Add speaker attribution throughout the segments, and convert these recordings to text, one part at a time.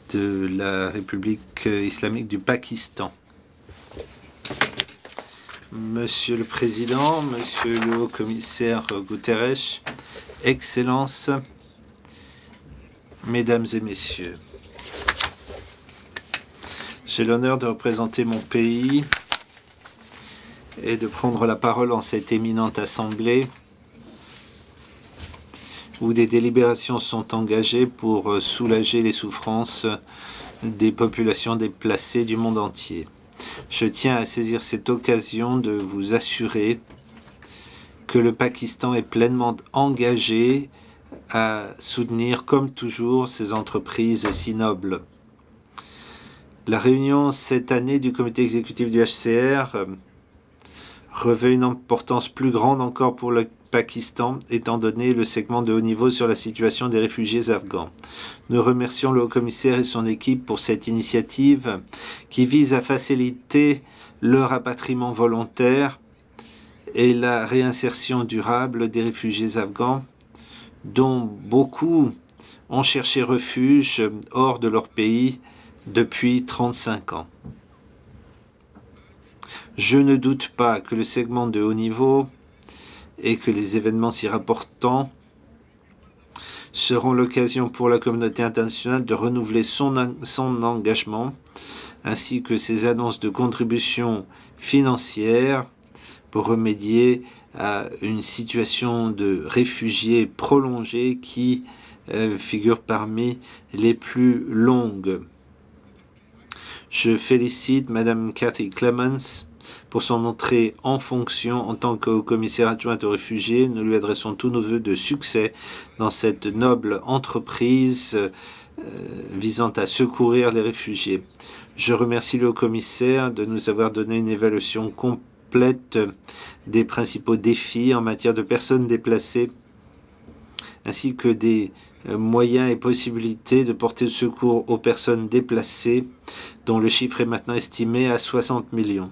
Speaker 1: de la République islamique du Pakistan. Monsieur le Président, Monsieur le Haut-Commissaire Guterres, Excellences, Mesdames et Messieurs, j'ai l'honneur de représenter mon pays et de prendre la parole en cette éminente assemblée où des délibérations sont engagées pour soulager les souffrances des populations déplacées du monde entier. Je tiens à saisir cette occasion de vous assurer que le Pakistan est pleinement engagé à soutenir, comme toujours, ces entreprises si nobles. La réunion cette année du comité exécutif du HCR revêt une importance plus grande encore pour le Pakistan, étant donné le segment de haut niveau sur la situation des réfugiés afghans. Nous remercions le haut-commissaire et son équipe pour cette initiative qui vise à faciliter le rapatriement volontaire et la réinsertion durable des réfugiés afghans, dont beaucoup ont cherché refuge hors de leur pays depuis 35 ans. Je ne doute pas que le segment de haut niveau et que les événements s'y rapportant seront l'occasion pour la communauté internationale de renouveler son engagement ainsi que ses annonces de contributions financières pour remédier à une situation de réfugiés prolongée qui figure parmi les plus longues. Je félicite Madame Cathy Clements pour son entrée en fonction en tant que commissaire adjointe aux réfugiés. Nous lui adressons tous nos vœux de succès dans cette noble entreprise visant à secourir les réfugiés. Je remercie le haut-commissaire de nous avoir donné une évaluation complète des principaux défis en matière de personnes déplacées, ainsi que des moyens et possibilités de porter secours aux personnes déplacées, dont le chiffre est maintenant estimé à 60 millions.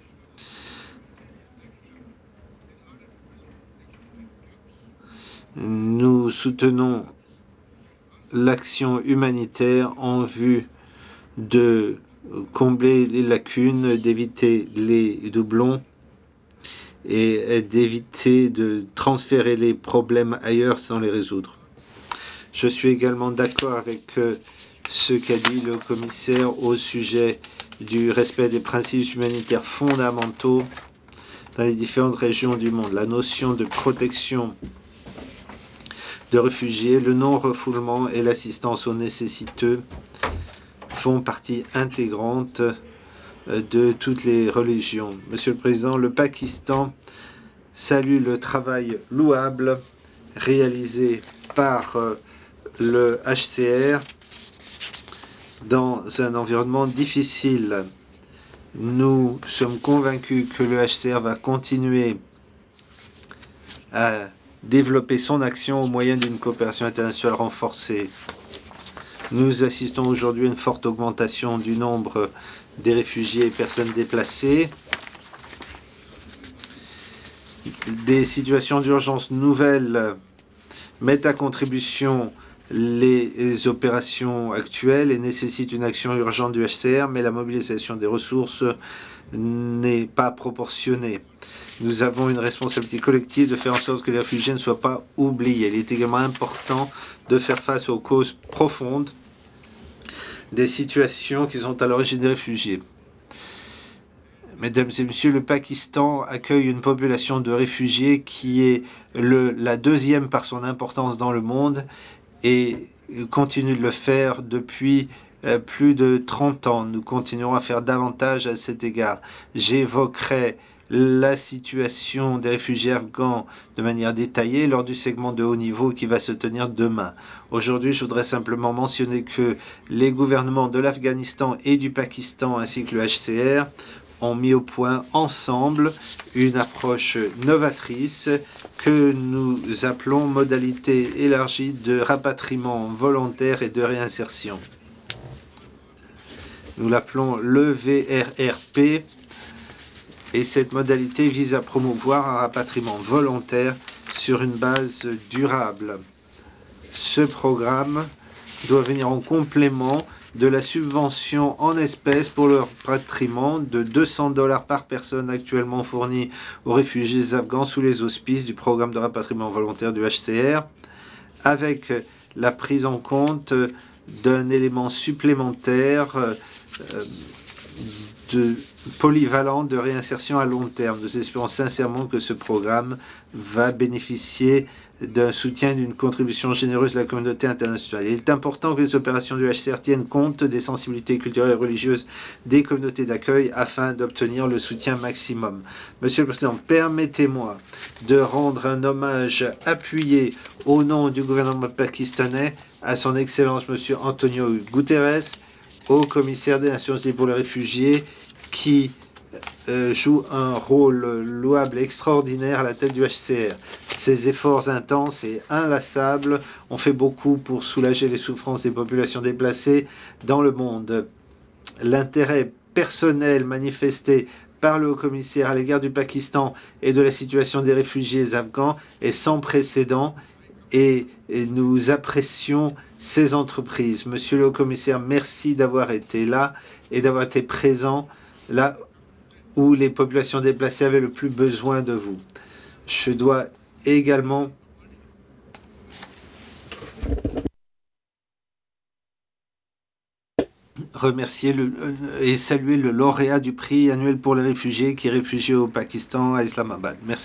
Speaker 1: Nous soutenons l'action humanitaire en vue de combler les lacunes, d'éviter les doublons et d'éviter de transférer les problèmes ailleurs sans les résoudre. Je suis également d'accord avec ce qu'a dit le commissaire au sujet du respect des principes humanitaires fondamentaux dans les différentes régions du monde. La notion de protection de réfugiés, le non-refoulement et l'assistance aux nécessiteux font partie intégrante de toutes les religions. Monsieur le Président, le Pakistan salue le travail louable réalisé par le HCR dans un environnement difficile. Nous sommes convaincus que le HCR va continuer à développer son action au moyen d'une coopération internationale renforcée. Nous assistons aujourd'hui à une forte augmentation du nombre des réfugiés et personnes déplacées. Des situations d'urgence nouvelles mettent à contribution les opérations actuelles et nécessitent une action urgente du HCR, mais la mobilisation des ressources n'est pas proportionnée. Nous avons une responsabilité collective de faire en sorte que les réfugiés ne soient pas oubliés. Il est également important de faire face aux causes profondes des situations qui sont à l'origine des réfugiés. Mesdames et messieurs, le Pakistan accueille une population de réfugiés qui est la deuxième par son importance dans le monde et continue de le faire depuis plus de 30 ans. Nous continuerons à faire davantage à cet égard. J'évoquerai la situation des réfugiés afghans de manière détaillée lors du segment de haut niveau qui va se tenir demain. Aujourd'hui, je voudrais simplement mentionner que les gouvernements de l'Afghanistan et du Pakistan ainsi que le HCR ont mis au point ensemble une approche novatrice que nous appelons modalité élargie de rapatriement volontaire et de réinsertion. Nous l'appelons l'EVRRP et cette modalité vise à promouvoir un rapatriement volontaire sur une base durable. Ce programme doit venir en complément de la subvention en espèces pour leur rapatriement de $200 par personne actuellement fournie aux réfugiés afghans sous les auspices du programme de rapatriement volontaire du HCR, avec la prise en compte d'un élément supplémentaire de polyvalent de réinsertion à long terme. Nous espérons sincèrement que ce programme va bénéficier d'un soutien et d'une contribution généreuse de la communauté internationale. Il est important que les opérations du HCR tiennent compte des sensibilités culturelles et religieuses des communautés d'accueil afin d'obtenir le soutien maximum. Monsieur le Président, permettez-moi de rendre un hommage appuyé au nom du gouvernement pakistanais à son Excellence Monsieur Antonio Guterres, au commissaire des Nations Unies pour les réfugiés, qui joue un rôle louable et extraordinaire à la tête du HCR. Ces efforts intenses et inlassables ont fait beaucoup pour soulager les souffrances des populations déplacées dans le monde. L'intérêt personnel manifesté par le haut-commissaire à l'égard du Pakistan et de la situation des réfugiés afghans est sans précédent et nous apprécions ces entreprises. Monsieur le haut-commissaire, merci d'avoir été là et d'avoir été présent là où les populations déplacées avaient le plus besoin de vous. Je dois également remercier et saluer le lauréat du prix annuel pour les réfugiés qui est réfugié au Pakistan à Islamabad. Merci.